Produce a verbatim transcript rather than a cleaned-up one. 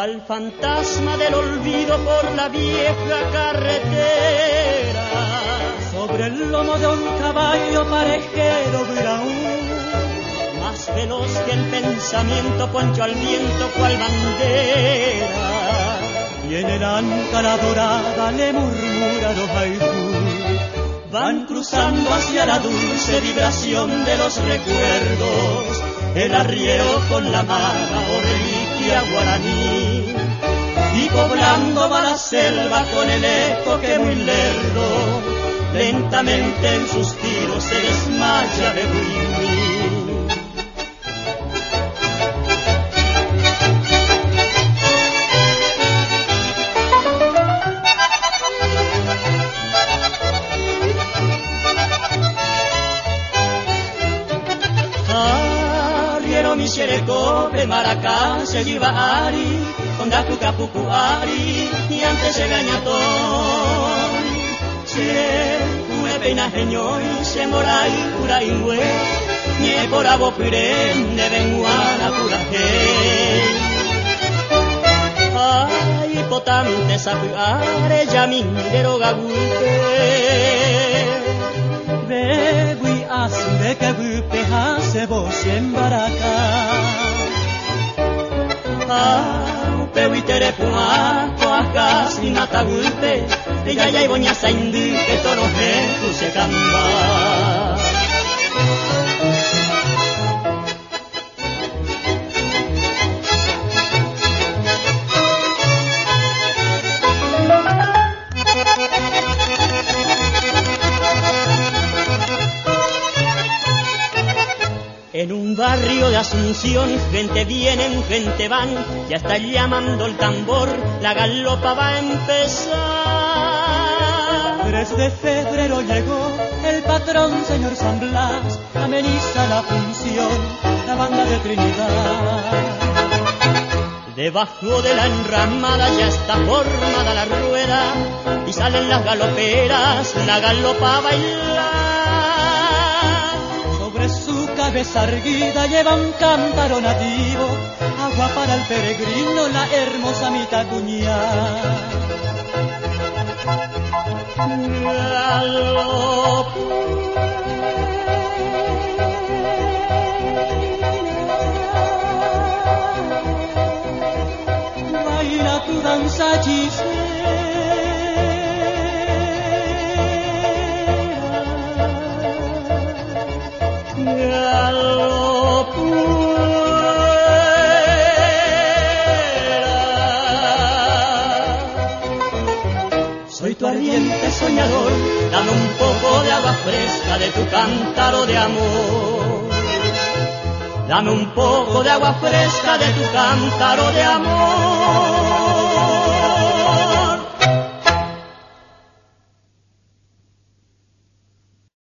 cual fantasma del olvido por la vieja carretera. Sobre el lomo de un caballo parejero Braún, más veloz que el pensamiento, poncho al viento cual bandera. Y en el áncala dorada le murmura los haiku. Van cruzando hacia la dulce vibración de los recuerdos, el arriero con la mano o reliquia guaraní. Y poblando va la selva con el eco que muy lerdo, lentamente en sus tiros se desmaya de Buimí. Cope, Maracá, se lleva Ari, Kondaku Kapukuari, y antes se gañatón. Se fue peina geñoy, se morai, pura ingüe, nie por abopire, de benguana pura ay, potante sapuare, yamindero gagulte. Begui asinde que gupe hace vos en Baracá. Ah, peu itere pua, coaca, sin atagulpe, de ya ya y boña saindi, que tono tu se camba. En un barrio de Asunción, gente vienen, gente van, ya está llamando el tambor, la galopa va a empezar. tres de febrero llegó el patrón, señor San Blas, ameniza la función, la banda de Trinidad. Debajo de la enramada ya está formada la rueda, y salen las galoperas, la galopa a bailar. Su cabeza erguida lleva un cántaro nativo, agua para el peregrino, la hermosa mitacuñá. Baila tu danza hechicera. Soy tu ardiente soñador, dame un poco de agua fresca de tu cántaro de amor. Dame un poco de agua fresca de tu cántaro de amor.